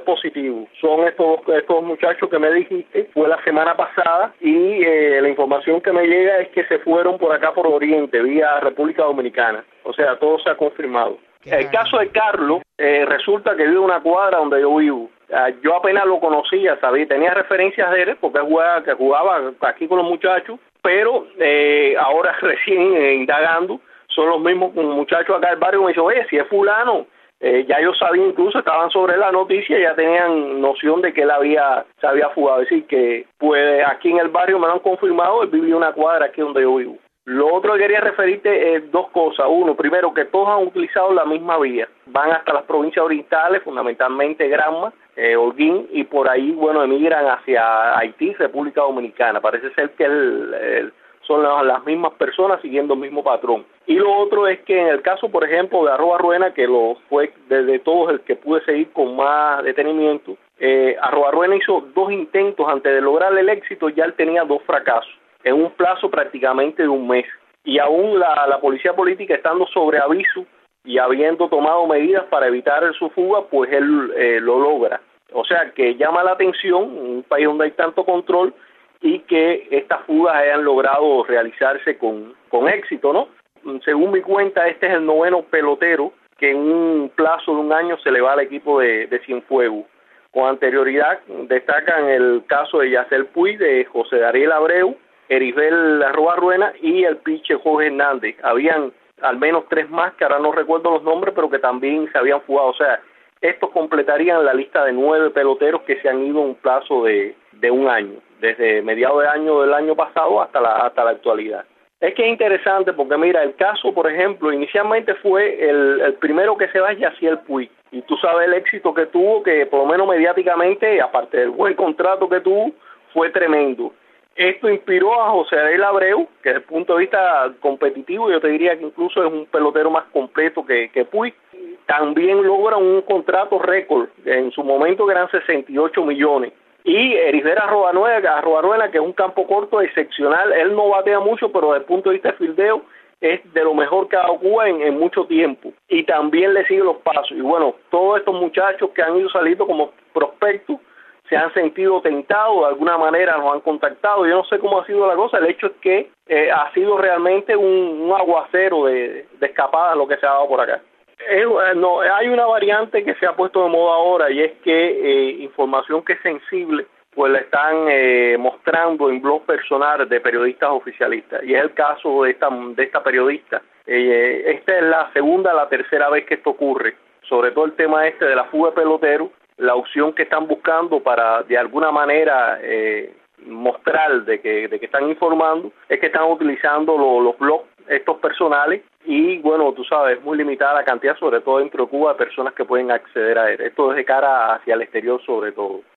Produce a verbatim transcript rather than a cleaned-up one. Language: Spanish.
positivo. Son estos, estos muchachos que me dijiste, fue la semana pasada y eh, la información que me llega es que se fueron por acá por Oriente, vía República Dominicana. O sea, todo se ha confirmado. El caso de Carlos, eh, resulta que vive en una cuadra donde yo vivo. Uh, yo apenas lo conocía, sabía, tenía referencias de él porque jugaba, que jugaba aquí con los muchachos, pero eh, ahora recién eh, indagando, son los mismos muchachos acá del barrio que me dicen, oye, si es fulano, eh, ya yo sabía, incluso estaban sobre la noticia, ya tenían noción de que él había, se había fugado. Es decir, que pues aquí en el barrio me lo han confirmado, él vivía en una cuadra aquí donde yo vivo. Lo otro que quería referirte es dos cosas. Uno, primero, que todos han utilizado la misma vía. Van hasta las provincias orientales, fundamentalmente Granma, eh, Holguín, y por ahí, bueno, emigran hacia Haití, República Dominicana. Parece ser que el, el, son las, las mismas personas siguiendo el mismo patrón. Y lo otro es que en el caso, por ejemplo, de Arroba Ruena, que lo fue desde todos el que pude seguir con más detenimiento, eh, Arroba Ruena hizo dos intentos antes de lograr el éxito, ya él tenía dos fracasos en un plazo prácticamente de un mes. Y aún la, la policía política, estando sobre aviso y habiendo tomado medidas para evitar su fuga, pues él eh, lo logra. O sea, que llama la atención, un país donde hay tanto control, y que estas fugas hayan logrado realizarse con, con éxito, ¿no? Según mi cuenta, este es el noveno pelotero que en un plazo de un año se le va al equipo de, de Cienfuegos. Con anterioridad destacan el caso de Yacel Puig, de José Dariel Abreu, Erisbel Arroba Ruena y el pitcher Jorge Hernández. Habían al menos tres más, que ahora no recuerdo los nombres, pero que también se habían fugado. O sea, estos completarían la lista de nueve peloteros que se han ido en un plazo de, de un año, desde mediados de año del año pasado hasta la, hasta la actualidad. Es que es interesante porque, mira, el caso, por ejemplo, inicialmente fue el, el primero que se va es Yacel Puig. Y tú sabes el éxito que tuvo, que por lo menos mediáticamente, aparte del buen contrato que tuvo, fue tremendo. Esto inspiró a José Dariel Abreu, que desde el punto de vista competitivo yo te diría que incluso es un pelotero más completo que, que Puig. También logra un contrato récord, en su momento que eran sesenta y ocho millones. Y Erisbel Arroba Ruena, que es un campo corto excepcional, él no batea mucho, pero desde el punto de vista de fildeo es de lo mejor que ha dado Cuba en, en mucho tiempo. Y también le sigue los pasos. Y bueno, todos estos muchachos que han ido saliendo como prospectos, se han sentido tentados, de alguna manera nos han contactado. Yo no sé cómo ha sido la cosa, el hecho es que eh, ha sido realmente un, un aguacero de, de escapadas lo que se ha dado por acá. Eh, no, hay una variante que se ha puesto de moda ahora y es que eh, información que es sensible pues la están eh, mostrando en blogs personales de periodistas oficialistas, y es el caso de esta, de esta periodista. Eh, esta es la segunda, la tercera vez que esto ocurre, sobre todo el tema este de la fuga de peloteros. La opción que están buscando para de alguna manera eh, mostrar de que, de que están informando es que están utilizando lo, los blogs estos personales, y bueno, tú sabes, es muy limitada la cantidad, sobre todo dentro de Cuba, de personas que pueden acceder a él. Esto es de cara hacia el exterior sobre todo.